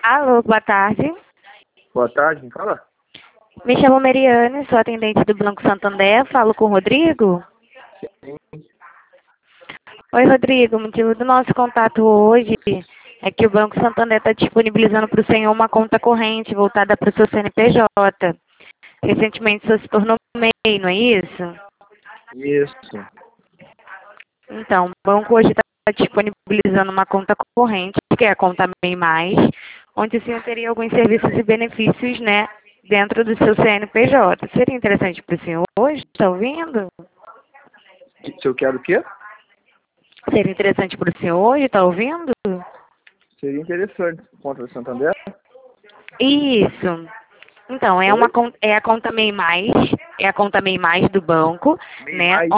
Alô, boa tarde. Boa tarde, quem fala? Me chamo Mariane, sou atendente do Banco Santander. Falo com o Rodrigo? Sim. Oi, Rodrigo. O motivo do nosso contato hoje é que o Banco Santander está disponibilizando para o senhor uma conta corrente voltada para o seu CNPJ. Recentemente o senhor se tornou MEI, não é isso? Isso. Então, o banco hoje está disponibilizando uma conta corrente, que é a conta MEI+, onde o senhor teria alguns serviços e benefícios, né, dentro do seu CNPJ. Seria interessante para o senhor hoje? Está ouvindo? Se eu quero o quê? Seria interessante para o senhor hoje? Está ouvindo? Seria interessante. Conta do Santander? Isso. Então, Oi? é a conta MEI+, é a conta MEI+, do banco, MEI né? mais.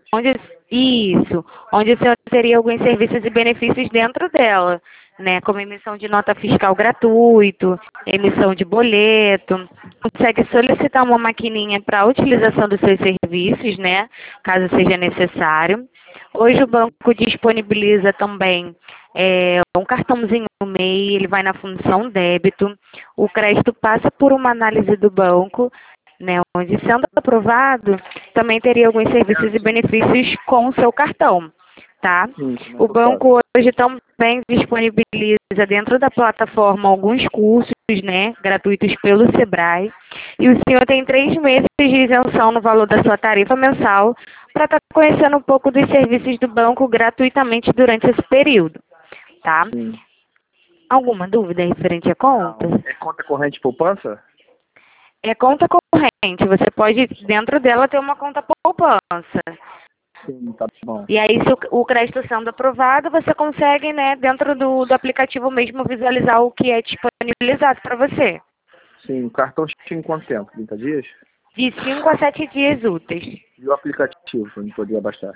Onde o senhor teria alguns serviços e benefícios dentro dela, né? Como emissão de nota fiscal gratuito, emissão de boleto, consegue solicitar uma maquininha para a utilização dos seus serviços, né? Caso seja necessário. Hoje o banco disponibiliza também um cartãozinho MEI, ele vai na função débito. O crédito passa por uma análise do banco, né, onde, sendo aprovado, também teria alguns serviços e benefícios com o seu cartão, tá? Sim, como é O que eu faço? banco hoje também disponibiliza dentro da plataforma alguns cursos, né, gratuitos pelo Sebrae, e o senhor tem 3 meses de isenção no valor da sua tarifa mensal para estar conhecendo um pouco dos serviços do banco gratuitamente durante esse período, tá? Sim. Alguma dúvida referente à conta? Não. É conta corrente poupança? É conta corrente. Você pode, dentro dela, ter uma conta poupança. Sim, tá bom. E aí, se o crédito sendo aprovado, você consegue, né, dentro do aplicativo mesmo, visualizar o que é disponibilizado para você. Sim, o cartão chega em quanto tempo? 30 dias? De 5 a 7 dias úteis. E o aplicativo, para eu poder baixar?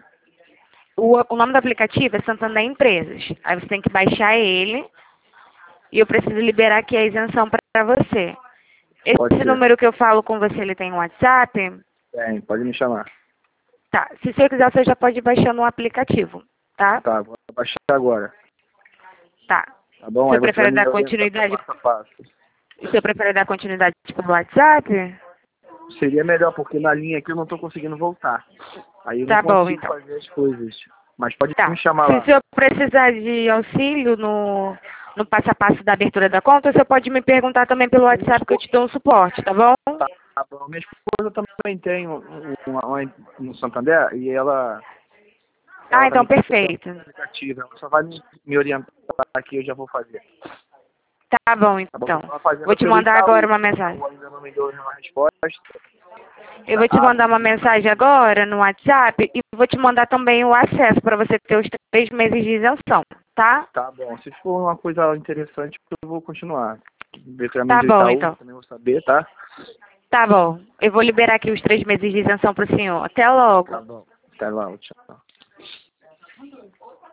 O nome do aplicativo é Santander Empresas. Aí você tem que baixar ele e eu preciso liberar aqui a isenção para você. Pode Esse ser. número que eu falo com você, ele tem um WhatsApp? Tem, pode me chamar. Tá. Se você quiser, você já pode baixar no aplicativo, tá? Tá, vou baixar agora. Tá. Tá bom? Você Aí você vai prefere me dar orientar continuidade? passo a passo. Você prefere dar continuidade pelo WhatsApp? Seria melhor, porque na linha aqui eu não tô conseguindo voltar. Aí eu não Tá bom, consigo então. fazer as coisas. Mas pode Tá. me chamar Se o lá. senhor precisar de auxílio no passo a passo da abertura da conta, você pode me perguntar também pelo Minha WhatsApp que eu esposa, te dou um suporte, tá bom? tá bom. Minha esposa também tem uma no Santander e ela Ah, então também tem perfeito. aplicativo. Ela só vai me orientar aqui, eu já vou fazer. Tá bom, Tá bom? então. Eu tava fazendo Vou te pelo mandar agora Itaú. uma O mensagem. Itaú ainda não me deu nenhuma resposta. Eu vou te mandar uma mensagem agora no WhatsApp e vou te mandar também o acesso para você ter os 3 meses de isenção, tá? Tá bom. Se for uma coisa interessante, eu vou continuar. Ver também Tá do bom, Itaú, então. também vou saber, tá? Tá bom. Eu vou liberar aqui os 3 meses de isenção para o senhor. Até logo. Tá bom. Até lá, tchau.